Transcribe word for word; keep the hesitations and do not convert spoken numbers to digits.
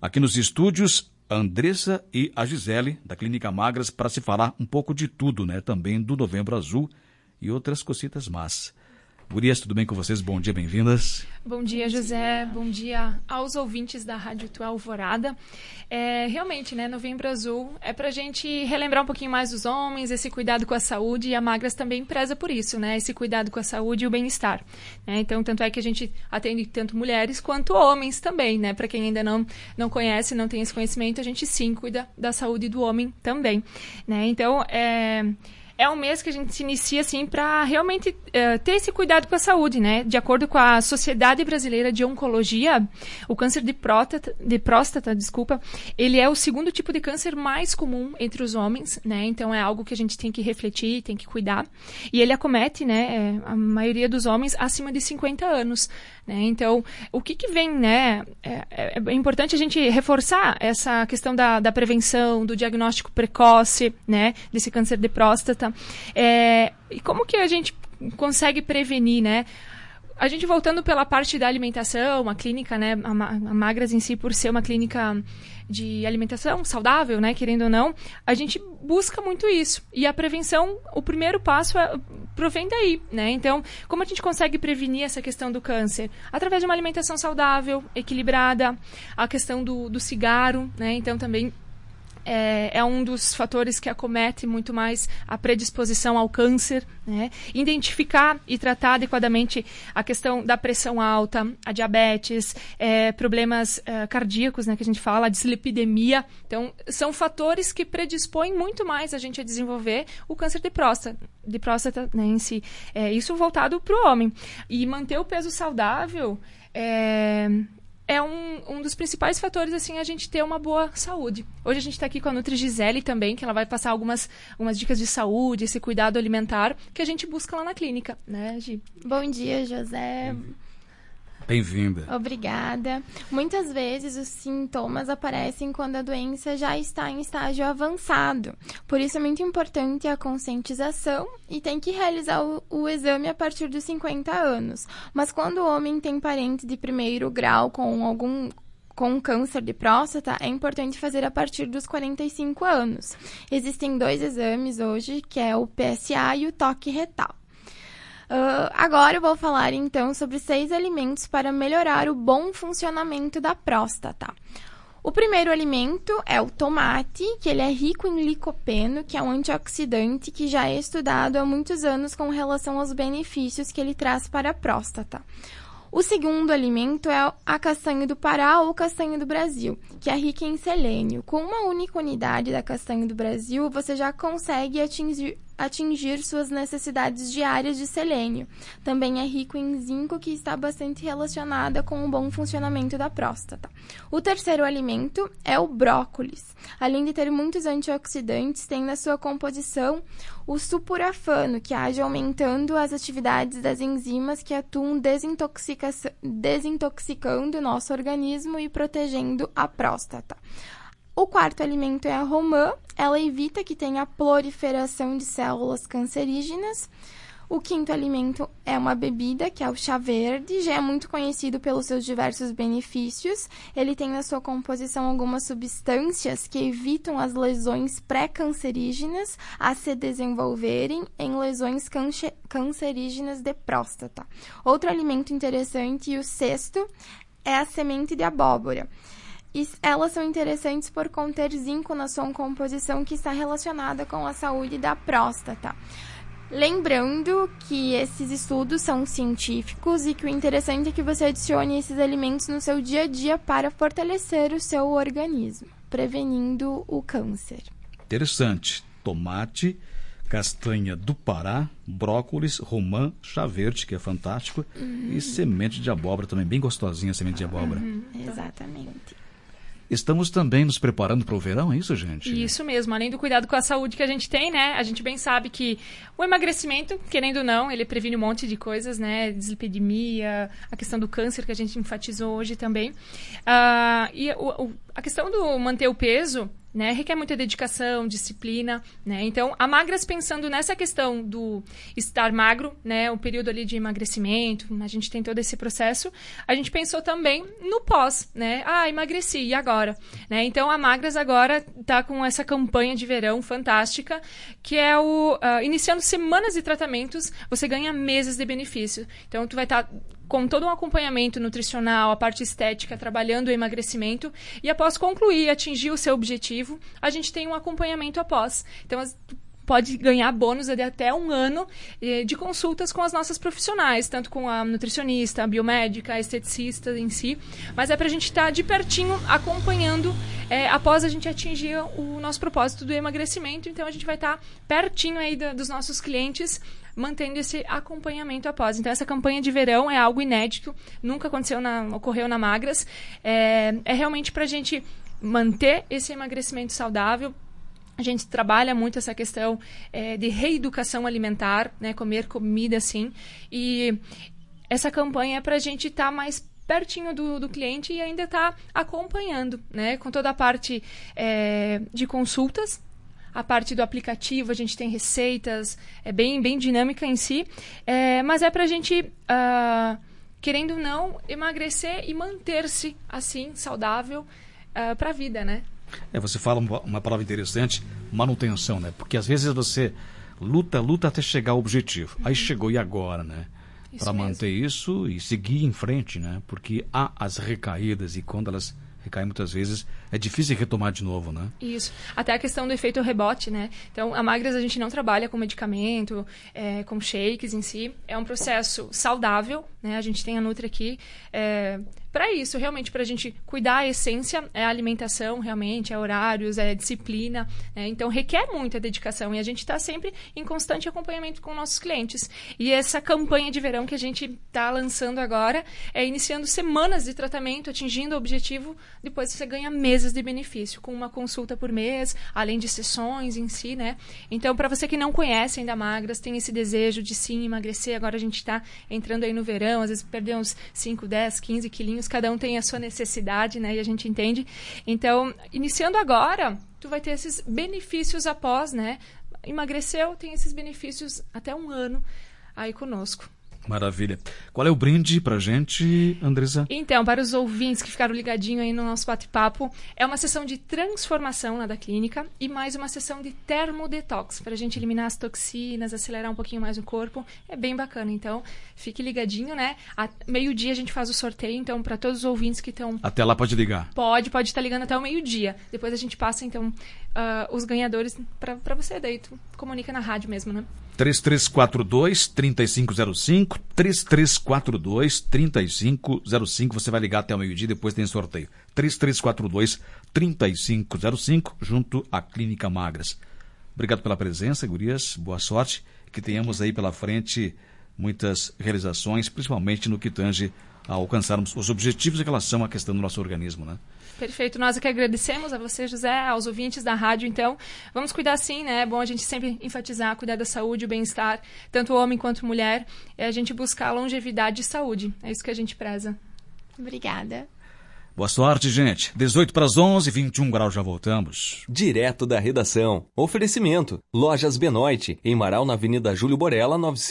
Aqui nos estúdios, a Andressa e a Gisele, da Clínica Magras, para se falar um pouco de tudo, né? Também do Novembro Azul e outras cositas más. Gurias, tudo bem com vocês? Bom dia, bem-vindas. Bom dia, José. Bom dia aos ouvintes da Rádio Tua Alvorada. É, realmente, né, Novembro Azul é pra gente relembrar um pouquinho mais dos homens, esse cuidado com a saúde, e a Magras também preza por isso, né, esse cuidado com a saúde e o bem-estar. Né? Então, tanto é que a gente atende tanto mulheres quanto homens também, né, para quem ainda não, não conhece, não tem esse conhecimento, a gente sim cuida da saúde do homem também. Né? Então, é... É um mês que a gente se inicia, assim, para realmente uh, ter esse cuidado com a saúde, né? De acordo com a Sociedade Brasileira de Oncologia, o câncer de próstata, de próstata, desculpa, ele é o segundo tipo de câncer mais comum entre os homens, né? Então, é algo que a gente tem que refletir, tem que cuidar. E ele acomete, né, a maioria dos homens acima de cinquenta anos, né? Então, o que que vem, né? É, é importante a gente reforçar essa questão da, da prevenção, do diagnóstico precoce, né? Desse câncer de próstata. É, e como que a gente consegue prevenir, né? A gente voltando pela parte da alimentação, a clínica, né? A, a Magras em si, por ser uma clínica de alimentação saudável, né? Querendo ou não, a gente busca muito isso. E a prevenção, o primeiro passo é, provém daí, né? Então, como a gente consegue prevenir essa questão do câncer? Através de uma alimentação saudável, equilibrada, a questão do, do cigarro, né? Então, também É, é um dos fatores que acomete muito mais a predisposição ao câncer, né? Identificar e tratar adequadamente a questão da pressão alta, a diabetes, é, problemas é, cardíacos, né, que a gente fala, a dislipidemia. Então, são fatores que predispõem muito mais a gente a desenvolver o câncer de próstata, de próstata, né, em si. É, isso voltado para o homem. E manter o peso saudável é... é um, um dos principais fatores, assim, a gente ter uma boa saúde. Hoje a gente está aqui com a Nutri Gisele também, que ela vai passar algumas, algumas dicas de saúde, esse cuidado alimentar, que a gente busca lá na clínica, né, Gi? Bom dia, José. Bem-vinda. Obrigada. Muitas vezes os sintomas aparecem quando a doença já está em estágio avançado. Por isso é muito importante a conscientização e tem que realizar o, o exame a partir dos cinquenta anos. Mas quando o homem tem parente de primeiro grau com algum com câncer de próstata, é importante fazer a partir dos quarenta e cinco anos. Existem dois exames hoje, que é o P S A e o toque retal. Uh, agora eu vou falar, então, sobre seis alimentos para melhorar o bom funcionamento da próstata. O primeiro alimento é o tomate, que ele é rico em licopeno, que é um antioxidante que já é estudado há muitos anos com relação aos benefícios que ele traz para a próstata. O segundo alimento é a castanha do Pará ou castanha do Brasil, que é rica em selênio. Com uma única unidade da castanha do Brasil, você já consegue atingir, atingir suas necessidades diárias de selênio. Também é rico em zinco, que está bastante relacionada com o bom funcionamento da próstata. O terceiro alimento é o brócolis. Além de ter muitos antioxidantes, tem na sua composição o sulforafano, que age aumentando as atividades das enzimas que atuam desintoxica- desintoxicando o nosso organismo e protegendo a próstata. O quarto alimento é a romã. Ela evita que tenha proliferação de células cancerígenas. O quinto alimento é uma bebida, que é o chá verde. Já é muito conhecido pelos seus diversos benefícios. Ele tem na sua composição algumas substâncias que evitam as lesões pré-cancerígenas a se desenvolverem em lesões câncer- cancerígenas de próstata. Outro alimento interessante, e o sexto, é a semente de abóbora. E elas são interessantes por conter zinco na sua composição, que está relacionada com a saúde da próstata. Lembrando que esses estudos são científicos e que o interessante é que você adicione esses alimentos no seu dia a dia para fortalecer o seu organismo, prevenindo o câncer. Interessante. Tomate, castanha do Pará, brócolis, romã, chá verde, que é fantástico, uhum. E semente de abóbora também, bem gostosinha a semente de abóbora. Uhum, exatamente. Estamos também nos preparando para o verão, é isso, gente? Isso mesmo, além do cuidado com a saúde que a gente tem, né? A gente bem sabe que o emagrecimento, querendo ou não, ele previne um monte de coisas, né? Dislipidemia, a questão do câncer que a gente enfatizou hoje também. Uh, e o, o, a questão do manter o peso né? Requer muita dedicação, disciplina, né? Então, a Magras, pensando nessa questão do estar magro, né? O período ali de emagrecimento, a gente tem todo esse processo, a gente pensou também no pós, né? Ah, emagreci, e agora? Né? Então, a Magras agora está com essa campanha de verão fantástica, que é o... Uh, iniciando semanas de tratamentos, você ganha meses de benefício. Então, tu vai estar... Tá com todo um acompanhamento nutricional, a parte estética, trabalhando o emagrecimento, e após concluir, atingir o seu objetivo, a gente tem um acompanhamento após. Então, pode ganhar bônus de até um ano de consultas com as nossas profissionais, tanto com a nutricionista, a biomédica, a esteticista em si, mas é para a gente estar tá de pertinho acompanhando é, após a gente atingir o nosso propósito do emagrecimento. Então, a gente vai estar tá pertinho aí da, dos nossos clientes, mantendo esse acompanhamento após. Então, essa campanha de verão é algo inédito, nunca aconteceu na, ocorreu na Magras. É, é realmente para a gente manter esse emagrecimento saudável. A gente trabalha muito essa questão é, de reeducação alimentar, né, comer comida assim. E essa campanha é para a gente estar tá mais pertinho do, do cliente e ainda estar tá acompanhando, né, com toda a parte é, de consultas. A parte do aplicativo, a gente tem receitas, é bem, bem dinâmica em si, é, mas é para a gente, uh, querendo ou não, emagrecer e manter-se assim, saudável, uh, para a vida, né? É, você fala uma, uma palavra interessante, manutenção, né? Porque às vezes você luta, luta até chegar ao objetivo. Uhum. Aí chegou, e agora, né? Para manter isso e seguir em frente, né? Porque há as recaídas e quando elas... recai muitas vezes, é difícil retomar de novo, né? Isso. Até a questão do efeito rebote, né? Então, a Magras a gente não trabalha com medicamento, é, com shakes em si. É um processo saudável, né? A gente tem a Nutri aqui é, para isso, realmente, para a gente cuidar a essência, é a alimentação, realmente, é horários, é disciplina, né? Então, requer muita dedicação e a gente está sempre em constante acompanhamento com nossos clientes. E essa campanha de verão que a gente está lançando agora é iniciando semanas de tratamento, atingindo o objetivo. Depois você ganha meses de benefício, com uma consulta por mês, além de sessões em si, né? Então, para você que não conhece ainda Magras, tem esse desejo de sim emagrecer, agora a gente está entrando aí no verão, às vezes perder uns cinco, dez, quinze quilinhos, cada um tem a sua necessidade, né? E a gente entende. Então, iniciando agora, tu vai ter esses benefícios após, né? Emagreceu, tem esses benefícios até um ano aí conosco. Maravilha. Qual é o brinde pra gente, Andressa? Então, para os ouvintes que ficaram ligadinhos aí no nosso bate-papo, é uma sessão de transformação lá da clínica e mais uma sessão de termodetox, para a gente eliminar as toxinas, acelerar um pouquinho mais o corpo. É bem bacana, então fique ligadinho, né? A meio-dia a gente faz o sorteio, então, para todos os ouvintes que estão... Até lá pode ligar? Pode, pode estar ligando até o meio-dia. Depois a gente passa, então, uh, os ganhadores para você, daí tu comunica na rádio mesmo, né? três três quatro dois, três cinco zero cinco, três três quatro dois, três cinco zero cinco, você vai ligar até o meio-dia, depois tem sorteio. três três quatro dois, três cinco zero cinco, junto à Clínica Magras. Obrigado pela presença, gurias, boa sorte, que tenhamos aí pela frente muitas realizações, principalmente no que tange a alcançarmos os objetivos em relação à questão do nosso organismo, né? Perfeito. Nós aqui agradecemos a você, José, aos ouvintes da rádio, então. Vamos cuidar sim, né? É bom a gente sempre enfatizar, cuidar da saúde, o bem-estar, tanto homem quanto mulher. É a gente buscar longevidade e saúde. É isso que a gente preza. Obrigada. Boa sorte, gente. dezoito para as onze, vinte e um graus, já voltamos. Direto da redação. Oferecimento. Lojas Benoit, em Marau, na Avenida Júlio Borella, novecentos.